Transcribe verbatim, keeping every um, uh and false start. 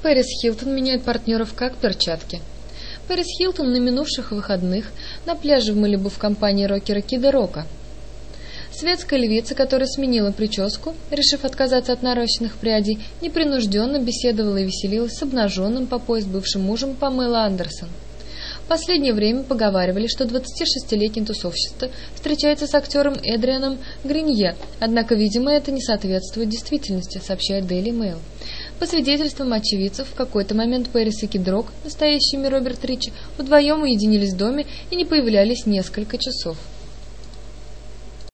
Пэрис Хилтон меняет партнеров как перчатки. Пэрис Хилтон на минувших выходных на пляже в Малибу в компании рокера Кида Рока. Светская львица, которая сменила прическу, решив отказаться от нарощенных прядей, непринужденно беседовала и веселилась с обнаженным по пояс бывшим мужем Памела Андерсон. В последнее время поговаривали, что двадцатишестилетний тусовщица встречается с актером Эдрианом Гринье, однако, видимо, это не соответствует действительности, сообщает Daily Mail. По свидетельствам очевидцев, в какой-то момент Пэрис и Кид Рок, настоящими Роберт Ричи, вдвоем уединились в доме и не появлялись несколько часов.